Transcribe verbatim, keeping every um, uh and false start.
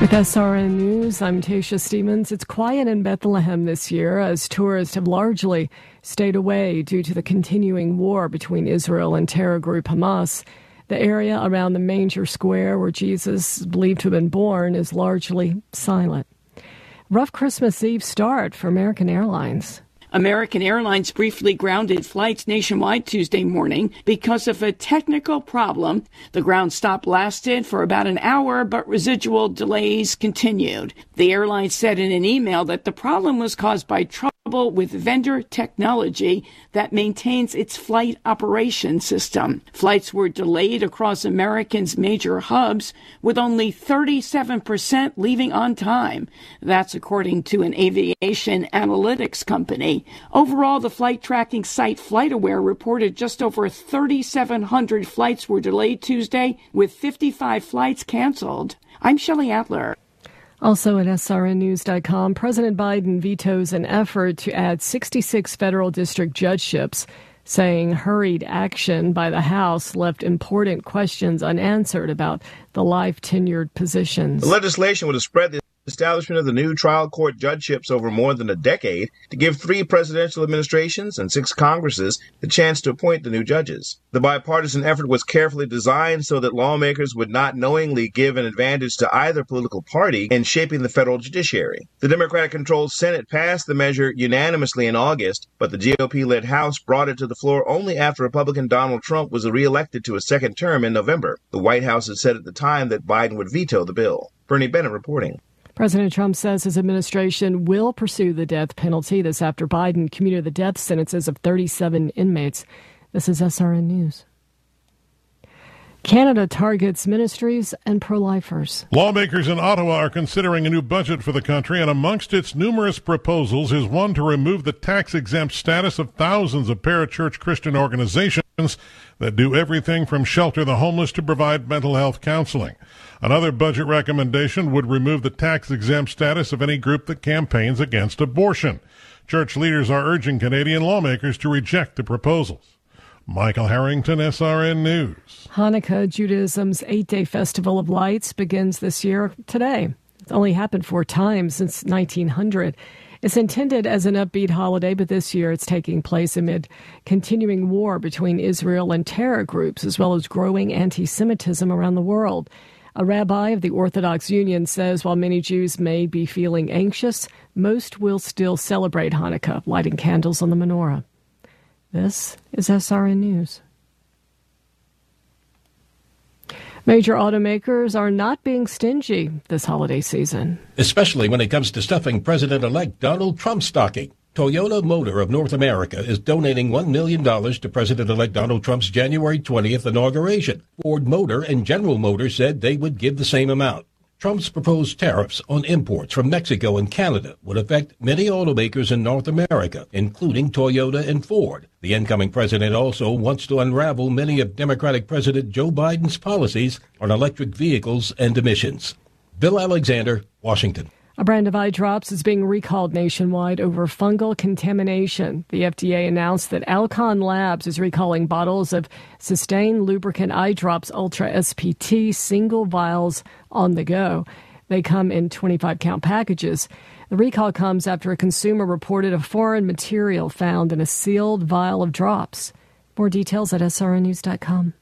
With S R N News, I'm Tasha Stevens. It's quiet in Bethlehem this year as tourists have largely stayed away due to the continuing war between Israel and terror group Hamas. The area around the manger square where Jesus is believed to have been born is largely silent. Rough Christmas Eve start for American Airlines. American Airlines briefly grounded flights nationwide Tuesday morning because of a technical problem. The ground stop lasted for about an hour, but residual delays continued. The airline said in an email that the problem was caused by trouble with vendor technology that maintains its flight operation system. Flights were delayed across American's major hubs, with only thirty-seven percent leaving on time. That's according to an aviation analytics company. Overall, the flight tracking site FlightAware reported just over thirty-seven hundred flights were delayed Tuesday, with fifty-five flights canceled. I'm Shelley Adler. Also at S R N news dot com, President Biden vetoes an effort to add sixty-six federal district judgeships, saying hurried action by the House left important questions unanswered about the life-tenured positions. The legislation would have spread the establishment of the new trial court judgeships over more than a decade to give three presidential administrations and six Congresses the chance to appoint the new judges. The bipartisan effort was carefully designed so that lawmakers would not knowingly give an advantage to either political party in shaping the federal judiciary. The Democratic-controlled Senate passed the measure unanimously in August, but the G O P-led House brought it to the floor only after Republican Donald Trump was reelected to a second term in November. The White House had said at the time that Biden would veto the bill. Bernie Bennett reporting. President Trump says his administration will pursue the death penalty. This after Biden commuted the death sentences of thirty-seven inmates. This is S R N News. Canada targets ministries and pro-lifers. Lawmakers in Ottawa are considering a new budget for the country, and amongst its numerous proposals is one to remove the tax-exempt status of thousands of parachurch Christian organizations that do everything from shelter the homeless to provide mental health counseling. Another budget recommendation would remove the tax-exempt status of any group that campaigns against abortion. Church leaders are urging Canadian lawmakers to reject the proposals. Michael Harrington, S R N News. Hanukkah, Judaism's eight-day festival of lights, begins this year today. It's only happened four times since nineteen hundred. It's intended as an upbeat holiday, but this year it's taking place amid continuing war between Israel and terror groups, as well as growing anti-Semitism around the world. A rabbi of the Orthodox Union says while many Jews may be feeling anxious, most will still celebrate Hanukkah, lighting candles on the menorah. This is S R N News. Major automakers are not being stingy this holiday season. Especially when it comes to stuffing President-elect Donald Trump's stocking. Toyota Motor of North America is donating one million dollars to President-elect Donald Trump's January twentieth inauguration. Ford Motor and General Motors said they would give the same amount. Trump's proposed tariffs on imports from Mexico and Canada would affect many automakers in North America, including Toyota and Ford. The incoming president also wants to unravel many of Democratic President Joe Biden's policies on electric vehicles and emissions. Bill Alexander, Washington. A brand of eye drops is being recalled nationwide over fungal contamination. The F D A announced that Alcon Labs is recalling bottles of Sustain Lubricant Eye Drops Ultra S P T single vials on the go. They come in twenty-five count packages. The recall comes after a consumer reported a foreign material found in a sealed vial of drops. More details at S R N news dot com.